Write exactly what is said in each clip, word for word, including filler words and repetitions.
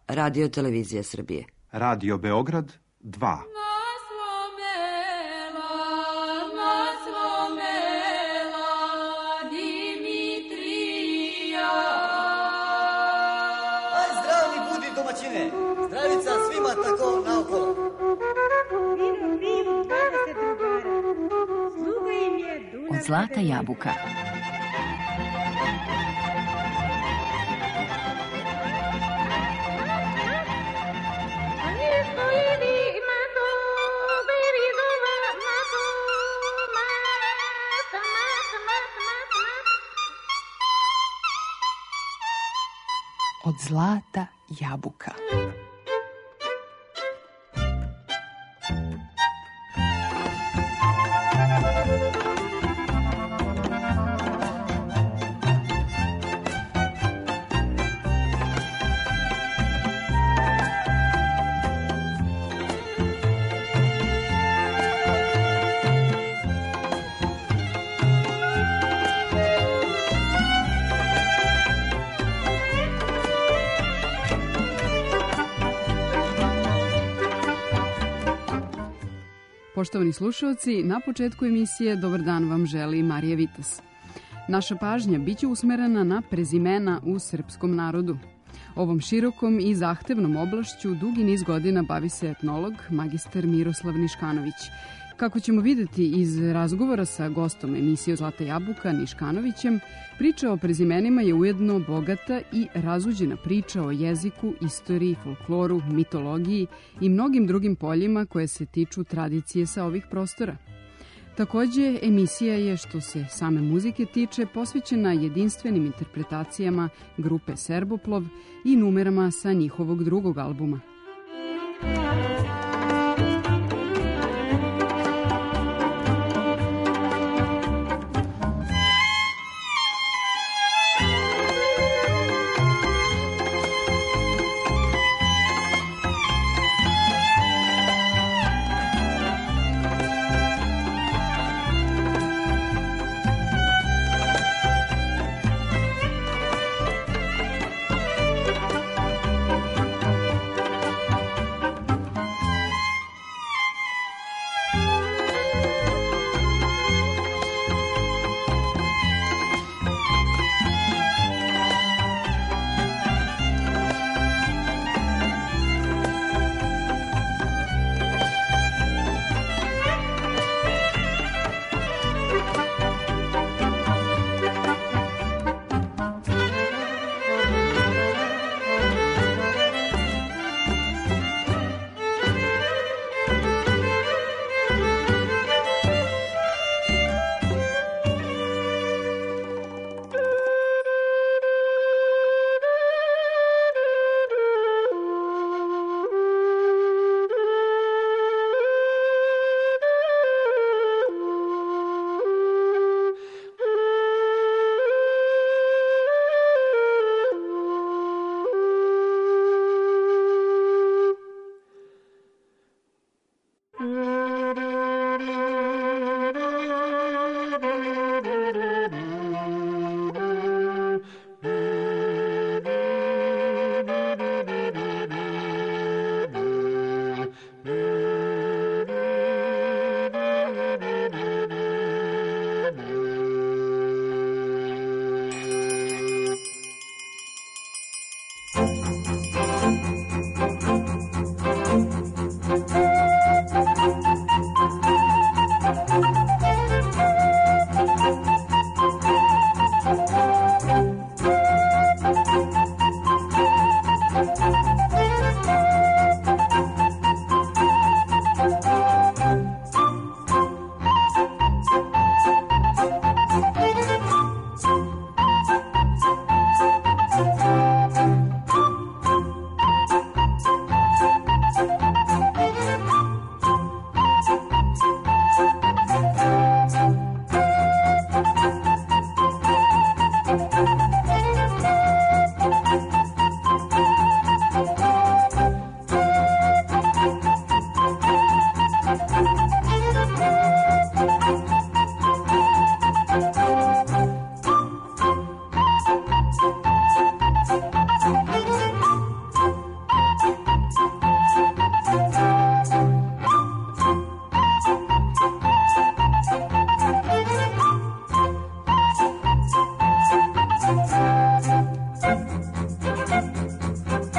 Radio Televizija Srbije. Radio Beograd dva. Zdravica svima tako naokolo. Vino, vino, dvadeset drugara. Sluga im je Dunav. Od zlata jabuka. Od zlata jabuka. Poštovani slušalci, na početku emisije Dobar dan vam želi Marija Vitas. Naša pažnja biće usmerena na prezimena u srpskom narodu. Ovom širokom i zahtevnom oblašću dugi niz godina bavi se etnolog, magistar Miroslav Niškanović. Kako ćemo videti iz razgovora sa gostom emisije Zlata jabuka Niškanovićem, priča o prezimenima je ujedno bogata i razuđena priča o jeziku, istoriji, folkloru, mitologiji i mnogim drugim poljima koje se tiču tradicije sa ovih prostora. Takođe, emisija je, što se same muzike tiče, posvećena jedinstvenim interpretacijama grupe Serboplov i numerama sa njihovog drugog albuma.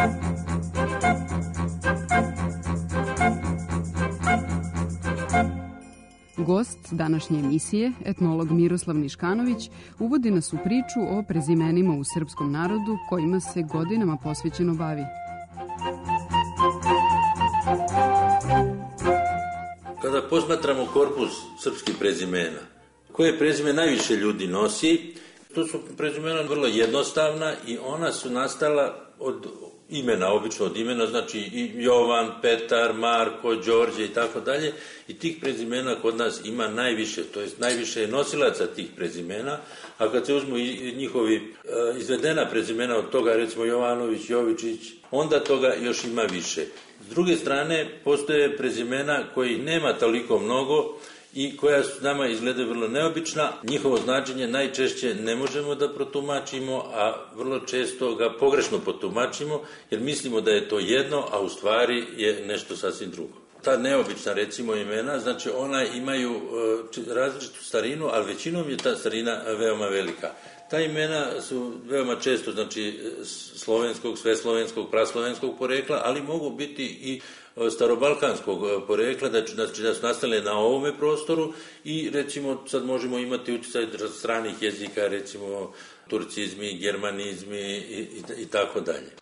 Gost današnje emisije, etnolog Miroslav Niškanović, uvodi nas u priču o prezimenima u srpskom narodu kojima se godinama posvećeno bavi. Kada posmatramo korpus srpskih prezimena, koje prezime najviše ljudi nosi, to su prezimena vrlo jednostavna i ona su nastala od imena, obično od imena, znači i Jovan, Petar, Marko, Đorđe i tako dalje. I tih prezimena kod nas ima najviše, to jest najviše je nosilaca tih prezimena, a kad se uzmu i njihovi e, izvedena prezimena od toga, recimo Jovanović, Jovičić, onda toga još ima više. S druge strane, postoje prezimena koji nema toliko mnogo i koja su nama izgleda vrlo neobična. Njihovo značenje najčešće ne možemo da protumačimo, a vrlo često ga pogrešno potumačimo, jer mislimo da je to jedno, a u stvari je nešto sasvim drugo. Ta neobična, recimo, imena, znači ona imaju e, različitu starinu, ali većinom je ta starina veoma velika. Ta imena su veoma često, znači, slovenskog, sveslovenskog, praslovenskog porekla, ali mogu biti i starobalkanskog porekla, znači da su nastale na ovome prostoru i recimo sad možemo imati utjecaj stranih jezika, recimo turcizmi, germanizmi i, i, i tako dalje.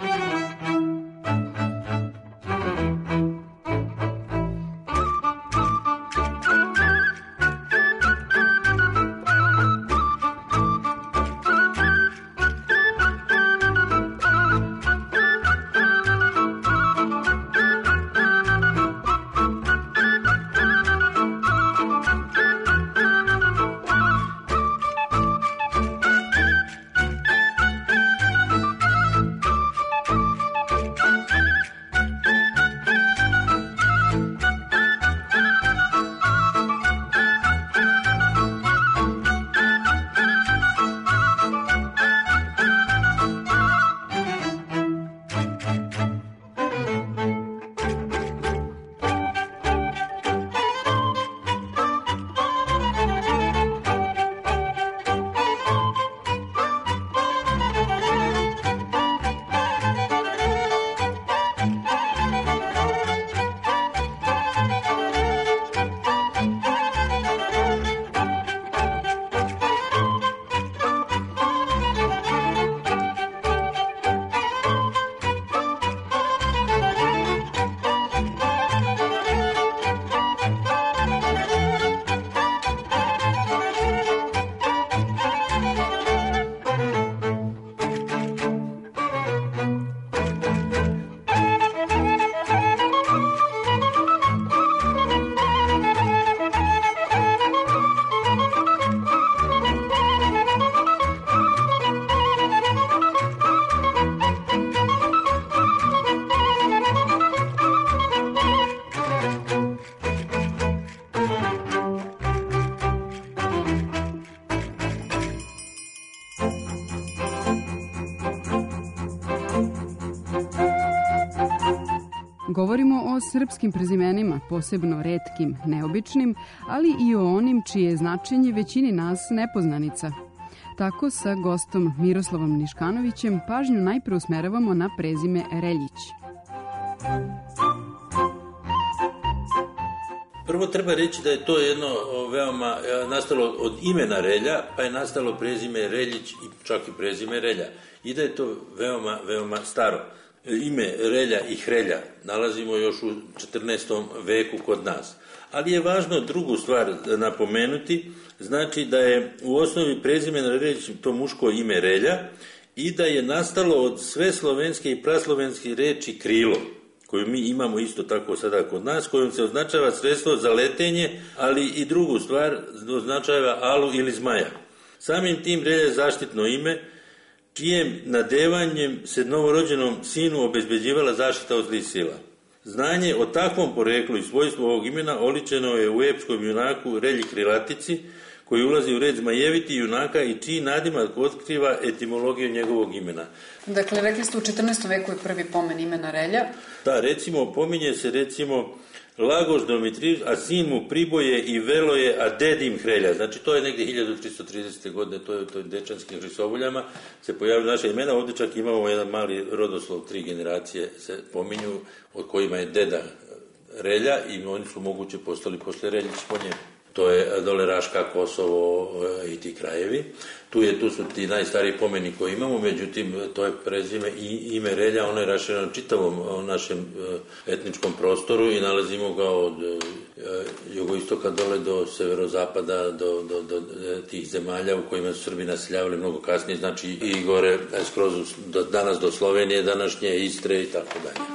Govorimo o srpskim prezimenima, posebno retkim, neobičnim, ali i o onim čije je značenje većini nas nepoznanica. Tako sa gostom Miroslavom Niškanovićem pažnju najpre usmeravamo na prezime Reljić. Prvo treba reći da je to jedno veoma nastalo od imena Relja, pa je nastalo prezime Reljić i čak i prezime Relja. I da je to veoma, veoma staro. Ime Relja i Hrelja nalazimo još u četrnaestom veku kod nas. Ali je važno drugu stvar napomenuti, znači da je u osnovi prezime Reljić to muško ime Relja i da je nastalo od sve slovenske i praslovenske reči krilo, koju mi imamo isto tako sada kod nas, kojom se označava sredstvo za letenje, ali i drugu stvar označava alu ili zmaja. Samim tim Relja je zaštitno ime, čijem nadevanjem se novorođenom sinu obezbeđivala zaštita od zlih sila. Znanje o takvom poreklu i svojstvu ovog imena oličeno je u epskom junaku Relji Krilatici, koji ulazi u red zmajeviti junaka i čiji nadimak otkriva etimologiju njegovog imena. Dakle, rekli ste u četrnaestom veku je prvi pomen imena Relja. Da, recimo, pominje se recimo Lagoš Domitrijević, a sin mu Priboje i Veloje, a dedim Hrelja. Znači, to je negdje hiljadu tristo tridesete. godine, to je u toj dečanskim risovoljama, se pojavljaju naša imena. Ovdje čak imamo jedan mali rodoslov, tri generacije se pominju, od kojima je deda Relja i oni su moguće postali posle Reljić po njemu. To je dole Raška, Kosovo i ti krajevi. Tu, je, tu su ti najstariji pomeni koji imamo, međutim, to je prezime i ime Relja, ono je rašireno na čitavom našem etničkom prostoru i nalazimo ga od jugoistoka dole do severozapada, do, do, do tih zemalja u kojima su Srbi naseljavali mnogo kasnije, znači i gore, skroz do, danas do Slovenije, današnje Istre i tako dalje.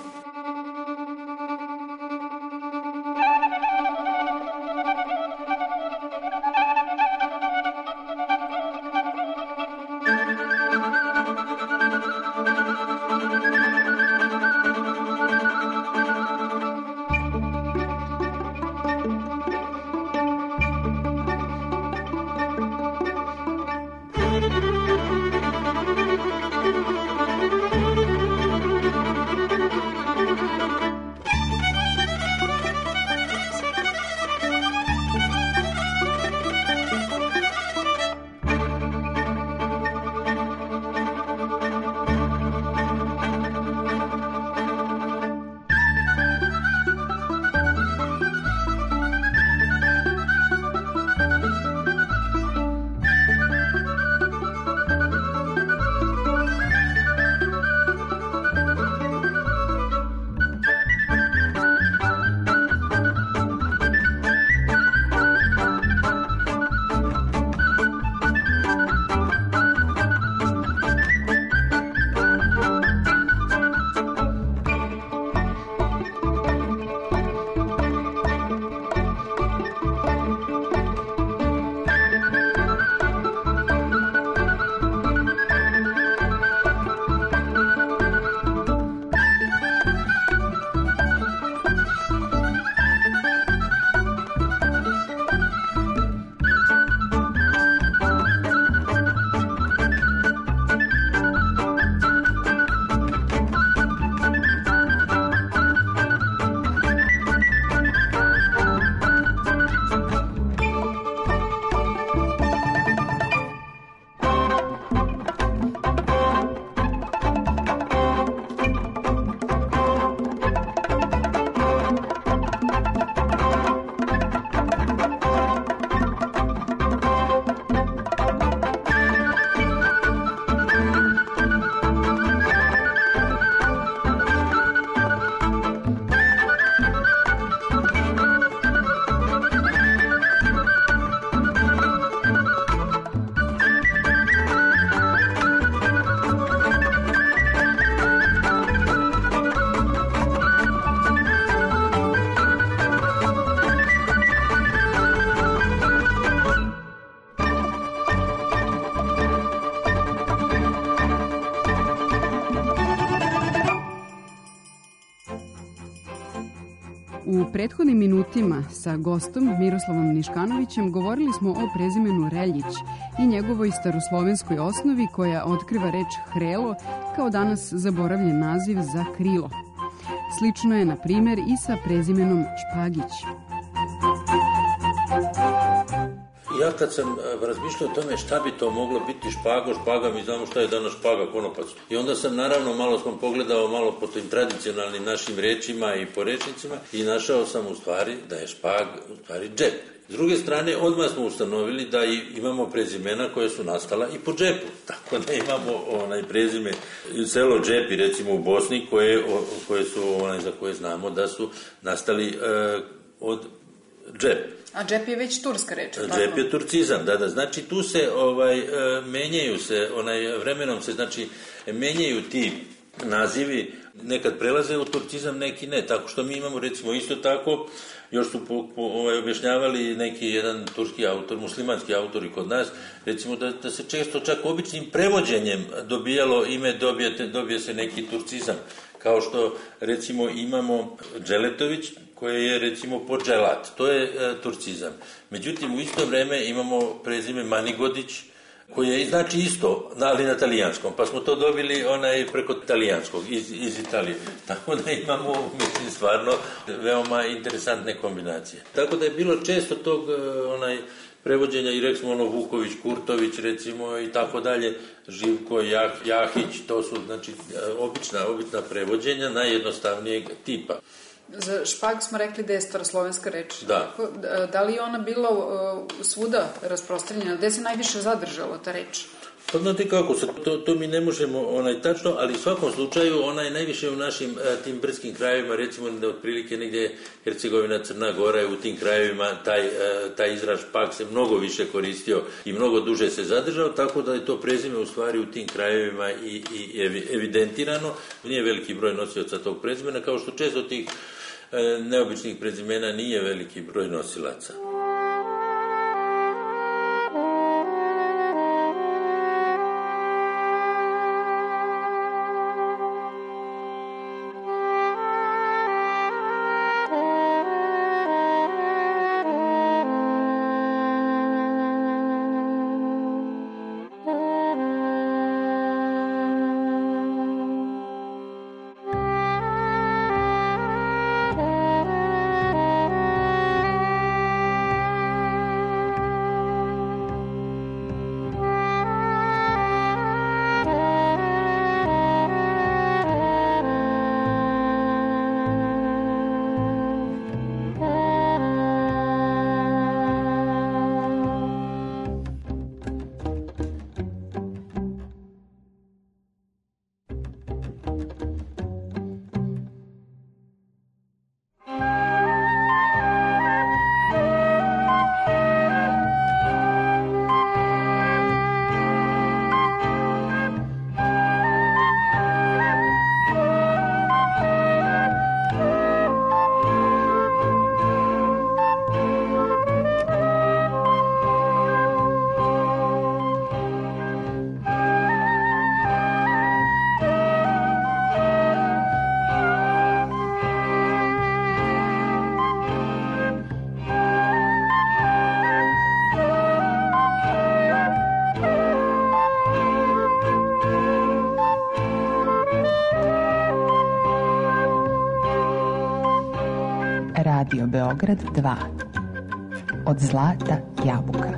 U prethodnim minutima sa gostom Miroslavom Niškanovićem govorili smo o prezimenu Reljić i njegovoj staroslovenskoj osnovi koja otkriva reč hrelo kao danas zaboravljen naziv za krilo. Slično je, na primjer, i sa prezimenom Špagić. Ja kad sam razmišljao o tome šta bi to moglo biti špago, špaga, mi znamo šta je danas špaga, konopac. I onda sam naravno malo sam pogledao malo po tim tradicionalnim našim rečima i porečnicima i našao sam u stvari da je špag u stvari džep. S druge strane, odmah smo ustanovili da imamo prezimena koje su nastala i po džepu. Tako da imamo onaj prezime selo Džepi, recimo u Bosni, koje, koje su, onaj, za koje znamo da su nastali e, od džep. A džep je već turska reč. Džep je turcizam, da, da. Znači tu se ovaj, e, menjaju se, onaj, vremenom se, znači, menjaju ti nazivi, nekad prelaze u turcizam, neki ne. Tako što mi imamo, recimo, isto tako, još su po, po, ovaj, objašnjavali neki jedan turski autor, muslimanski autor i kod nas, recimo da, da se često čak običnim prevođenjem dobijalo ime, dobijete, dobije se neki turcizam. Kao što, recimo, imamo Dželetović, koje je, recimo, Podželat. To je e, turcizam. Međutim, u isto vreme imamo prezime Manigodić, koji je znači isto, ali na talijanskom, pa smo to dobili onaj preko talijanskog, iz, iz Italije. Tako da imamo, mislim, stvarno veoma interesantne kombinacije. Tako da je bilo često tog onaj prevođenja i recimo ono Vuković, Kurtović recimo i tako dalje, Živko, Jah, Jahić, to su znači obična, obična prevođenja najjednostavnijeg tipa. Za špag smo rekli da je staroslovenska reč. Da. Da li je ona bila uh, svuda rasprostranjena? Gde se najviše zadržala ta reč? Pa znate kako, to, to mi ne možemo onaj tačno, ali u svakom slučaju ona je najviše u našim a, tim brskim krajevima, recimo da otprilike negdje Hercegovina, Crna Gora, u tim krajevima taj, a, taj izraz špag se mnogo više koristio i mnogo duže se zadržao, tako da je to prezime u stvari u tim krajevima i, i evidentirano. Nije veliki broj nosioca tog prezimena, kao što često tih a, neobičnih prezimena nije veliki broj nosilaca. Radio Beograd dva. Od zlata jabuka.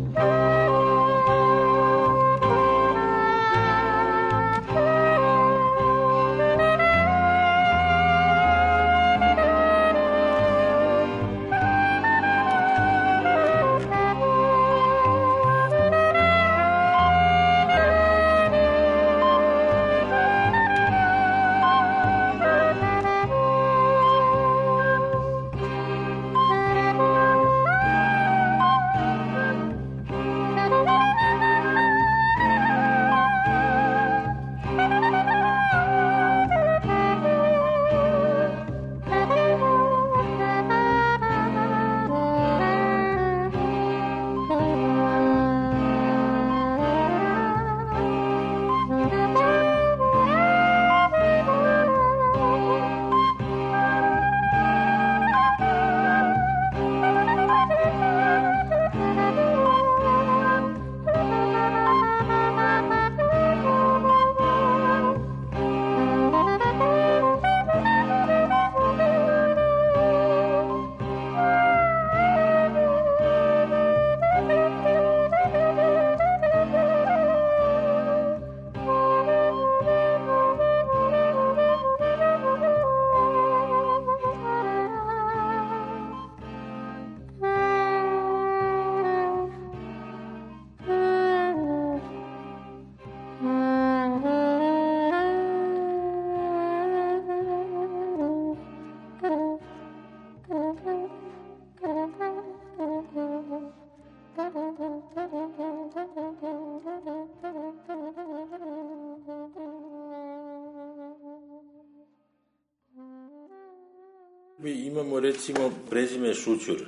Mi imamo recimo prezime Šućur.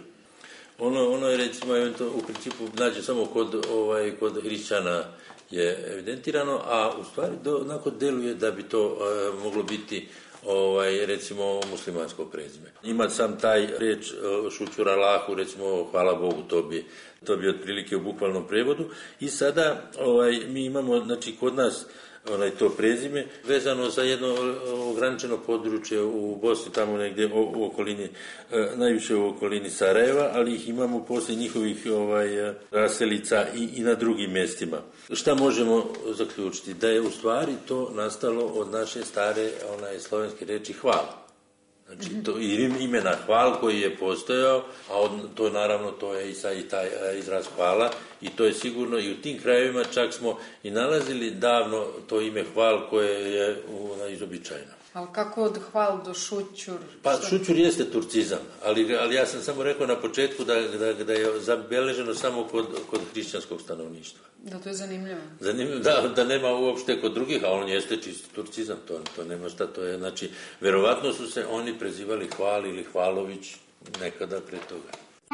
Ono, ono je recimo u principu nađe samo kod, ovaj, kod hrišćana je evidentirano, a u stvari do, onako deluje da bi to uh, moglo biti ovaj, recimo muslimansko prezime. Ima sam taj reč šućur Allahu, recimo hvala Bogu, to bi, to bi otprilike u bukvalnom prevodu. I sada ovaj, mi imamo, znači kod nas onaj to prezime vezano za jedno ograničeno područje u Bosni, tamo negdje u, u okolini, najviše u okolini Sarajeva, ali ih imamo posle njihovih ovaj, raselica i, i na drugim mjestima. Šta možemo zaključiti? Da je u stvari to nastalo od naše stare onaj, slovenske reči hvala. Znači, to, imena hval koji je postojao, a od, to naravno to je i, sa, i taj izraz hvala i to je sigurno i u tim krajevima čak smo i nalazili davno to ime hval koje je ona, izobičajno. Ali kako od hval do šućur? Pa šta? Šućur jeste turcizam, ali, ali ja sam samo rekao na početku da, da, da je zabeleženo samo kod, kod hrišćanskog stanovništva. Da, to je zanimljivo. Zanimljivo, da, da nema uopšte kod drugih, a on jeste čisto turcizam, to, to nema šta, to je, znači, verovatno su se oni prezivali Hval ili Hvalović nekada pre toga.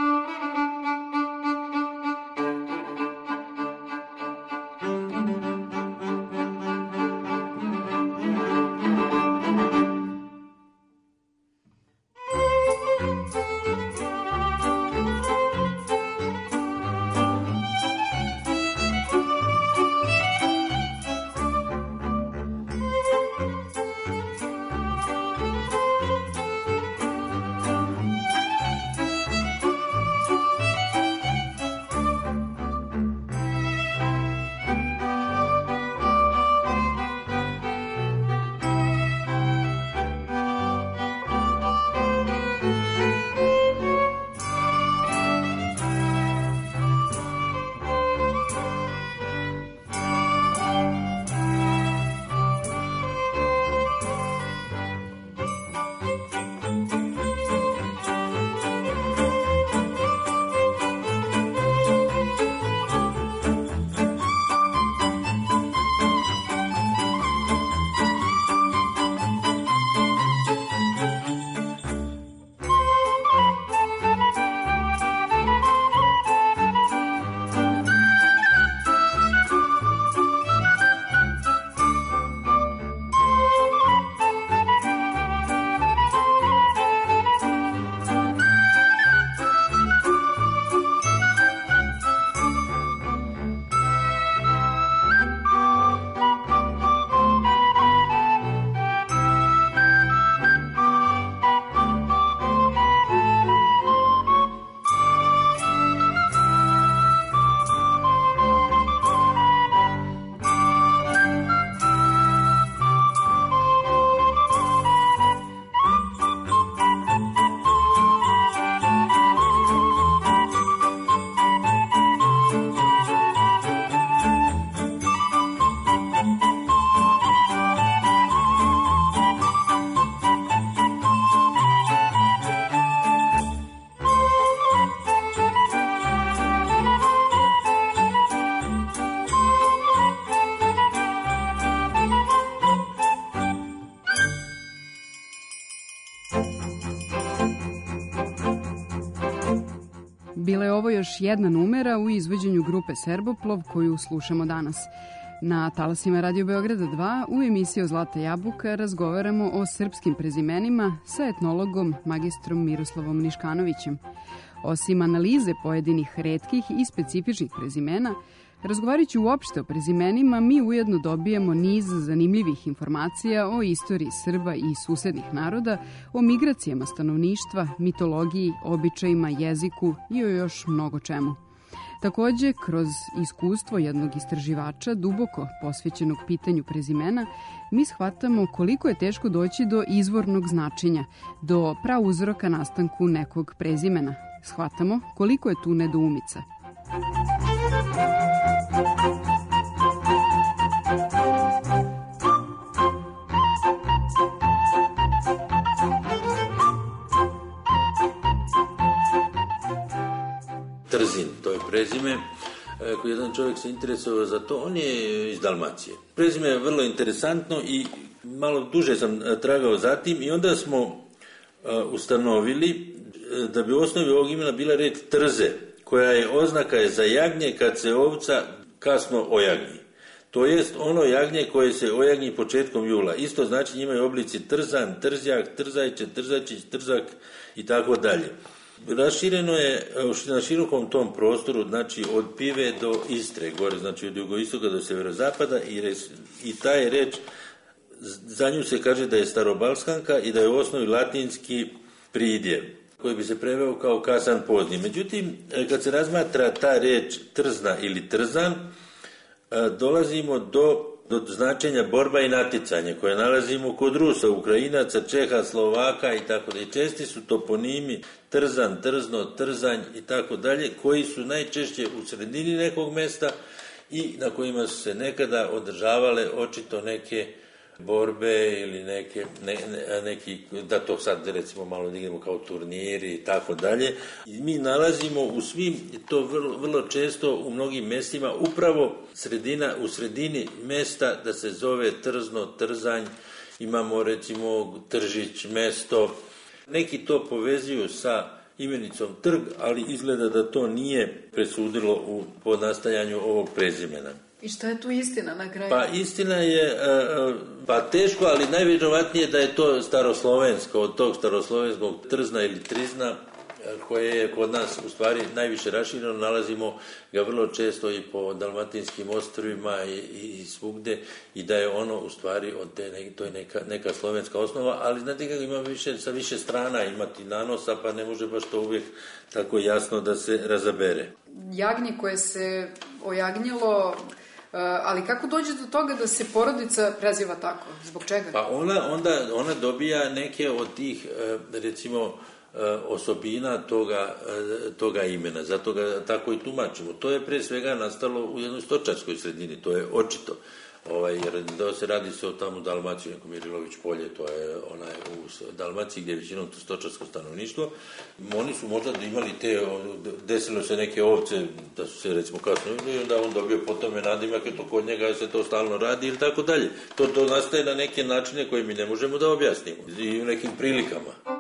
Bila je ovo još jedna numera u izvođenju grupe Srboplov koju slušamo danas. Na talasima Radio Beograda dva u emisiji Zlata jabuka razgovaramo o srpskim prezimenima sa etnologom magistrom Miroslavom Niškanovićem. Osim analize pojedinih retkih i specifičnih prezimena, razgovarajući uopšte o prezimenima, mi ujedno dobijemo niz zanimljivih informacija o istoriji Srba i susednih naroda, o migracijama stanovništva, mitologiji, običajima, jeziku i o još mnogo čemu. Takođe, kroz iskustvo jednog istraživača duboko posvećenog pitanju prezimena, mi shvatamo koliko je teško doći do izvornog značenja, do prauzroka nastanku nekog prezimena. Shvatamo koliko je tu nedoumica. Trzin, to je prezime. Ako jedan čovjek se interesovao za to, on je iz Dalmacije. Prezime je vrlo interesantno i malo duže sam tragao za tim i onda smo ustanovili da bi u osnovi ovog imena bila reč trze, koja je oznaka je za jagnje kad se ovca kasno ojagni. To jest ono jagnje koje se ojagnji početkom jula. Isto znači njima je oblici trzan, trzjak, trzajče, trzačić, trzak i tako dalje. Rašireno je na širokom tom prostoru, znači od Pive do Istre, gore, znači od jugoistoka do severozapada i, res, i taj reč, za nju se kaže da je starobalskanka i da je u osnovi latinski pridjev, koji bi se preveo kao kasan pozni. Međutim, kad se razmatra ta reč trzna ili trzan, dolazimo do, do značenja borba i natjecanje koje nalazimo kod Rusa, Ukrajinaca, Čeha, Slovaka i tako dalje. Česti su toponimi trzan, trzno, trzanj i tako dalje, koji su najčešće u sredini nekog mesta i na kojima su se nekada održavale očito neke borbe ili neke, ne, ne, neki, da to sad recimo malo dignemo kao turniri i tako dalje. I mi nalazimo u svim, to vrlo, vrlo često u mnogim mestima, upravo sredina, u sredini mesta da se zove trzno, trzanj, imamo recimo Tržić, mesto. Neki to povezuju sa imenicom trg, ali izgleda da to nije presudilo u, po nastajanju ovog prezimena. I šta je tu istina na kraju? Pa istina je, pa teško, ali najvjerovatnije da je to staroslovensko, od tog staroslovenskog trzna ili trizna, koje je kod nas u stvari najviše rašireno, nalazimo ga vrlo često i po dalmatinskim ostrvima i, i, i svugde, i da je ono u stvari od te, to je neka, neka slovenska osnova, ali znate kako ima više, sa više strana imati nanosa, pa ne može baš to uvijek tako jasno da se razabere. Jagnje koje se ojagnjilo, ali kako dođe do toga da se porodica preziva tako? Zbog čega? Pa ona, onda, ona dobija neke od tih, recimo, osobina toga, toga imena, zato ga tako i tumačimo. To je pre svega nastalo u jednoj stočarskoj sredini, to je očito. Ovaj, jer da se radi se o tamo Dalmaciji, neko Mirilović polje, to je onaj u Dalmaciji gdje je većinom to stočarsko stanovništvo. Oni su možda imali te, desilo se neke ovce, da su se recimo kasno, i onda on dobio po tome nadimak, je to kod njega se to stalno radi ili tako dalje. To, to nastaje na neke načine koje mi ne možemo da objasnimo i u nekim prilikama.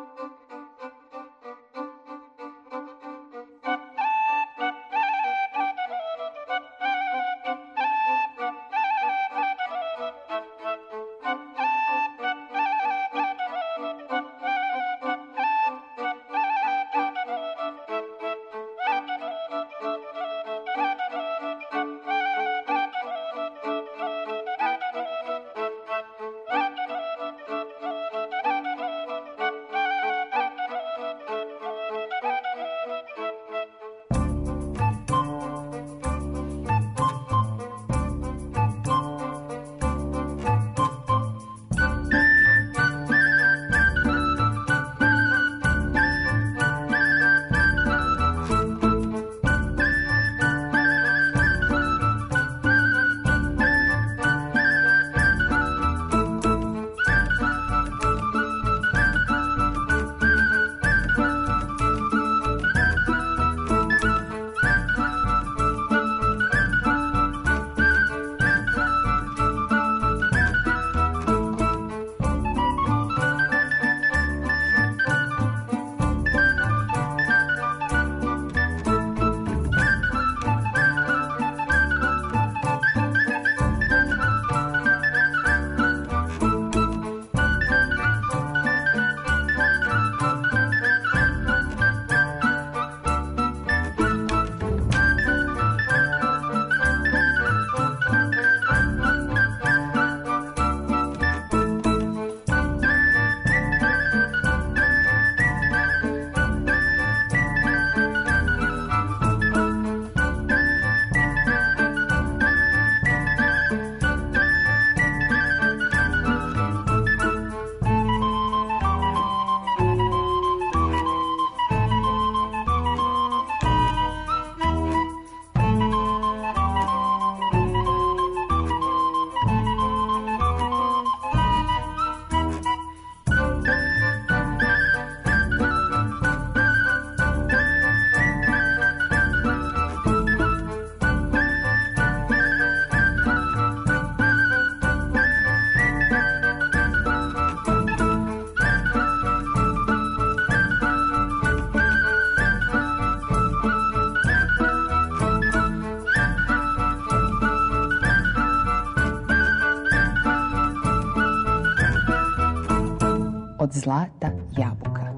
zlata jabuka.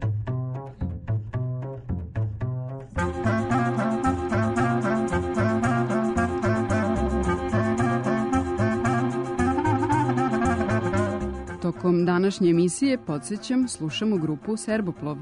Tokom današnje emisije, podsjećam, slušamo grupu Serboplov.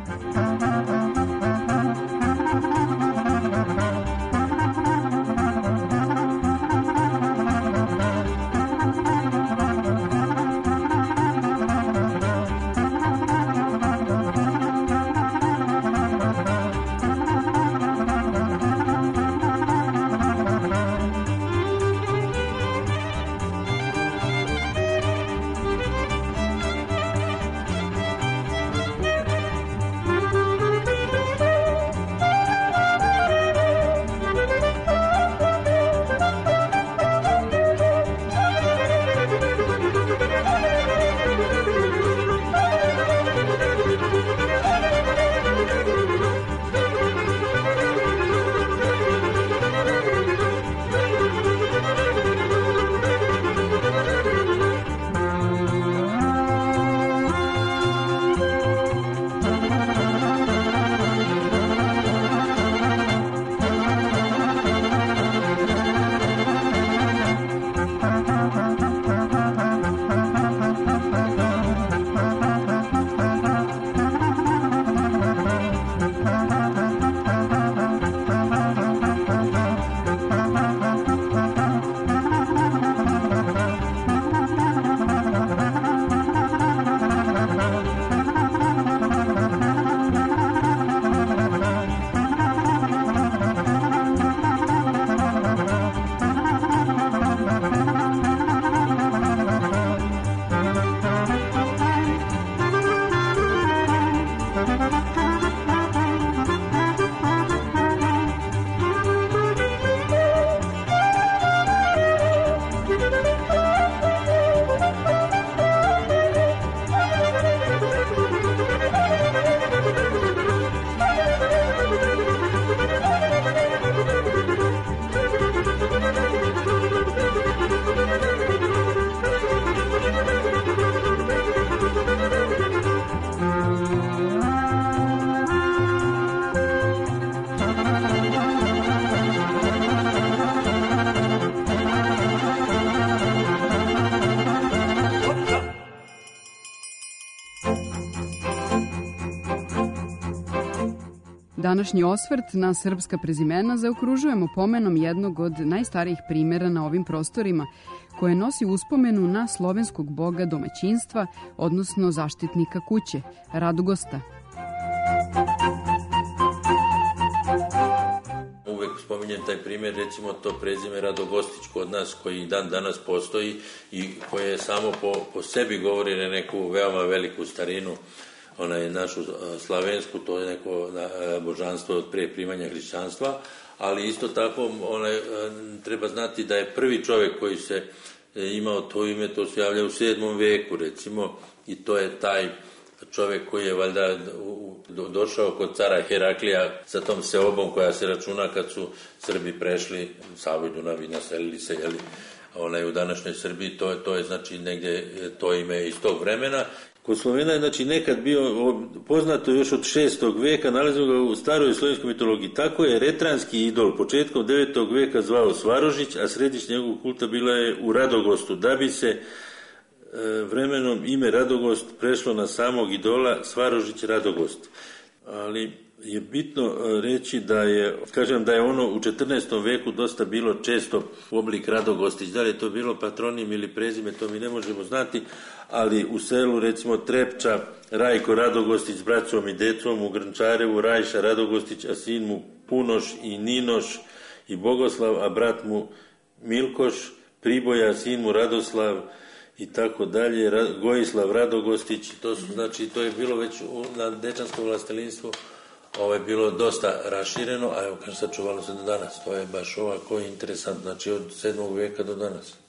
Današnji osvrt na srpska prezimena zaokružujemo pomenom jednog od najstarijih primjera na ovim prostorima, koje nosi uspomenu na slovenskog boga domaćinstva, odnosno zaštitnika kuće, Radogosta. Uvek spominjem taj primjer, recimo to prezime Radogostić kod nas, koji dan danas postoji i koje samo po, po sebi govori na neku veoma veliku starinu, onaj našu slavensku, to je neko božanstvo od prije primanja hrišćanstva, ali isto tako onaj, treba znati da je prvi čovjek koji se imao to ime, to se javlja u sedmom veku, recimo, i to je taj čovjek koji je valjda došao kod cara Heraklija sa tom seobom koja se računa kad su Srbi prešli Savu i Dunav i naselili se, jeli, onaj, u današnjoj Srbiji, to, to je znači negdje to ime iz tog vremena. Kod Slovena je znači nekad bio poznato još od šestog veka, nalazimo ga u staroj slovenskoj mitologiji. Tako je retranski idol početkom devetog veka zvao Svarožić, a središnje njegovog kulta bila je u Radogostu, da bi se e, vremenom ime Radogost prešlo na samog idola Svarožić Radogost. Ali je bitno reći da je, kažem da je ono u četrnaestom veku dosta bilo često oblik Radogostić. Da li je to bilo patronim ili prezime, to mi ne možemo znati, ali u selu recimo Trepča Rajko Radogostić s braćom i decom, u Grnčarevu Rajša Radogostić, a sin mu Punoš i Ninoš i Bogoslav, a brat mu Milkoš, Priboja, sin mu Radoslav i tako dalje, Gojislav Radogostić. To su, znači, to je bilo već na dečanskom vlastelinstvu, ovo je bilo dosta rašireno, a evo kažem, sačuvalo se do danas. To je baš ovako interesantno, znači od sedmog veka do danas.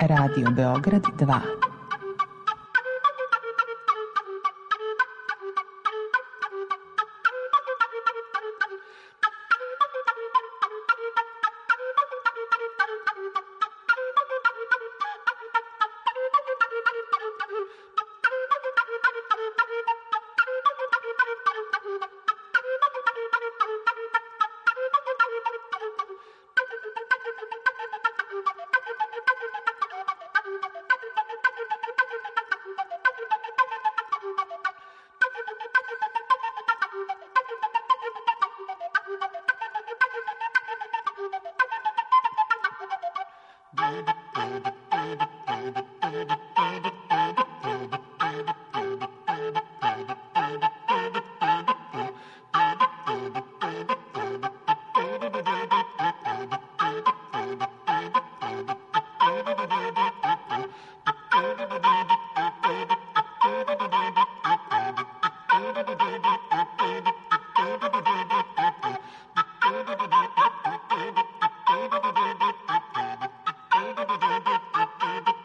Radio Beograd dva. Thank you.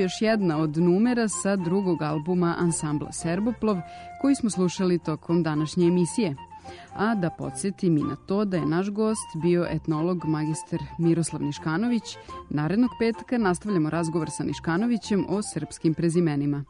još jedna od numera sa drugog albuma ansambla Serboplov, koji smo slušali tokom današnje emisije. A da podsjetim i na to da je naš gost bio etnolog magistar Miroslav Niškanović. Narednog petka nastavljamo razgovor sa Niškanovićem o srpskim prezimenima.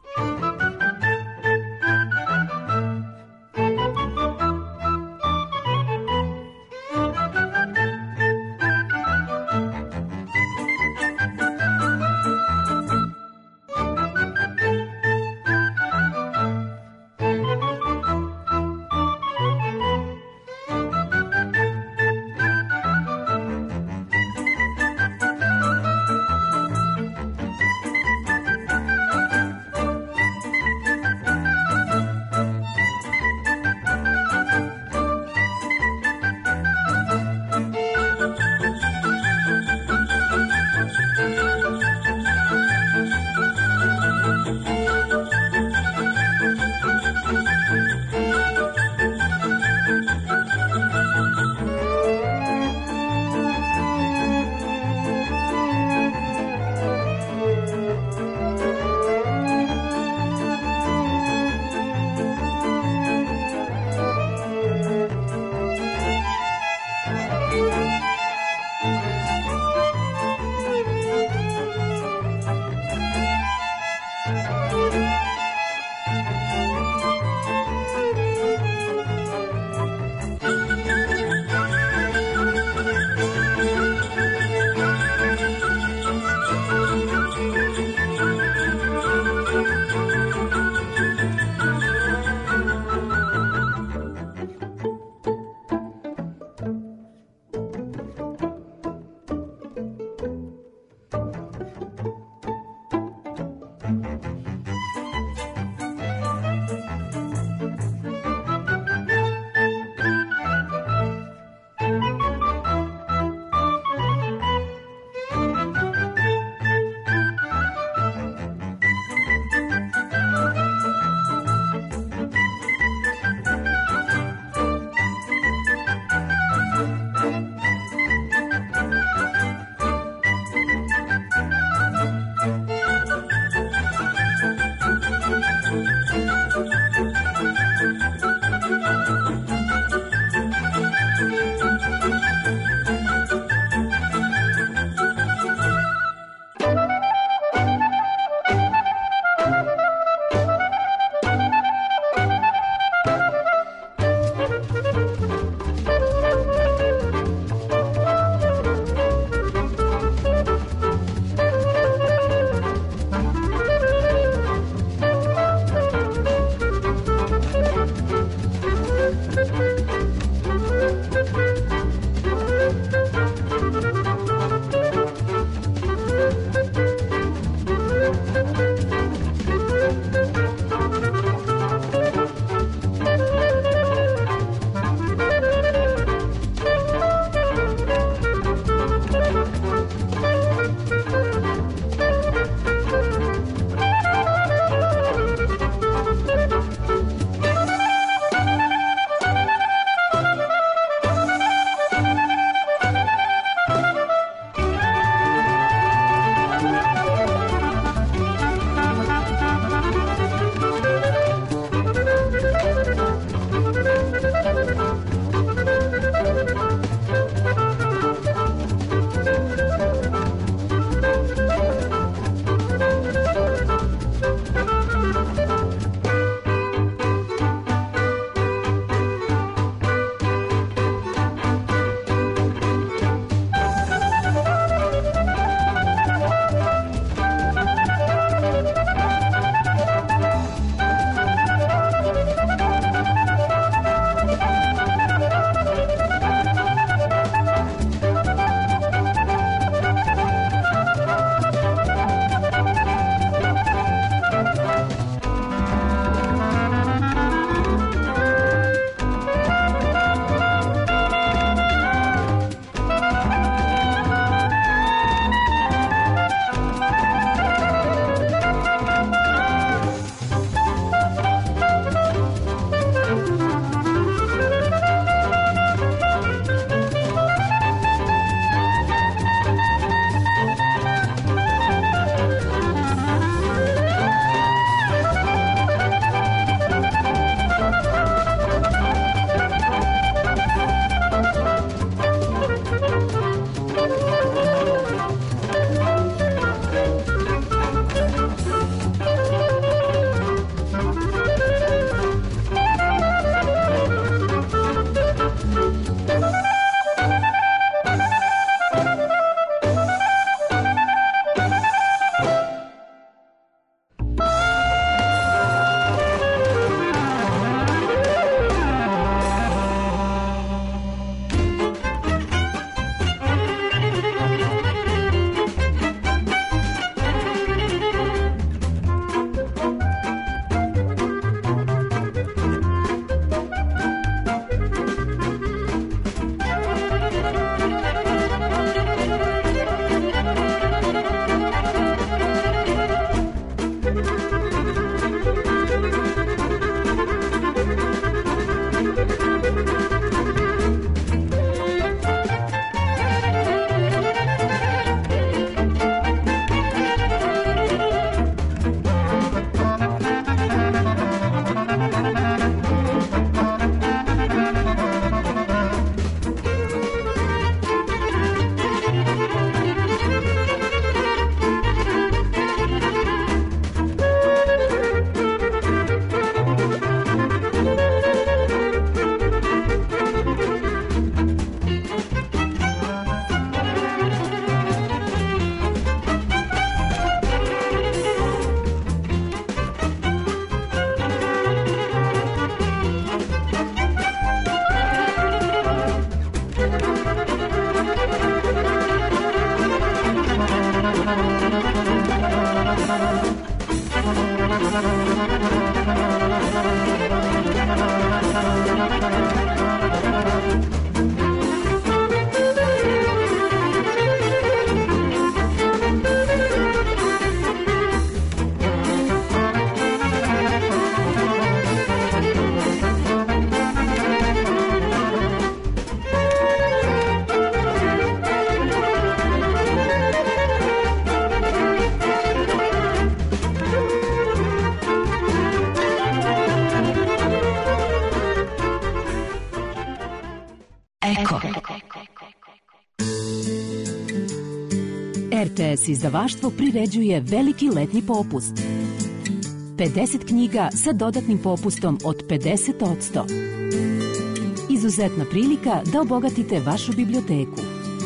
R T S izdavaštvo priređuje veliki letnji popust. pedeset knjiga sa dodatnim popustom od pedeset posto. Izuzetna prilika da obogatite vašu biblioteku.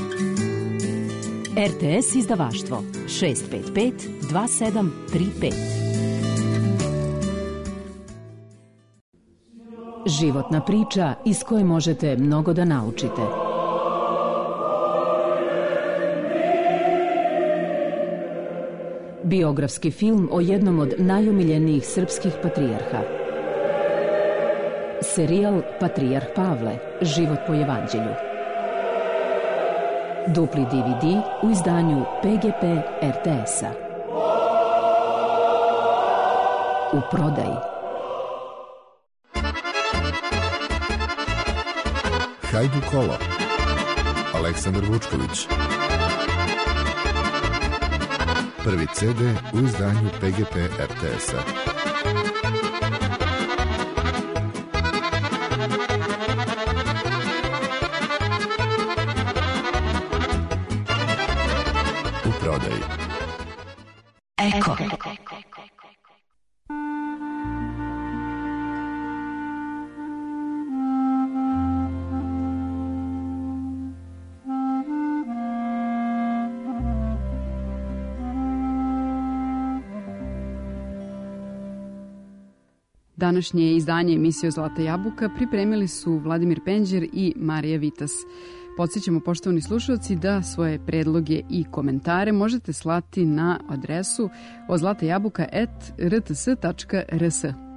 R T S izdavaštvo šest pet pet dva sedam tri pet. Životna priča iz koje možete mnogo da naučite. Biografski film o jednom od najomiljenijih srpskih patrijarha. Serijal Patrijarh Pavle, život po evanđelju. Dupli D V D u izdanju P G P R T S-a. U prodaji. Hajdu kolo. Aleksandar Vučković. Prvi C D u izdanju P G P R T S-a. U prodaji. Eko. Današnje izdanje emisije Zlata jabuka pripremili su Vladimir Penđer i Marija Vitas. Podsjećamo, poštovani slušalci, da svoje predloge i komentare možete slati na adresu ozlatajabuka at r t s tačka r s.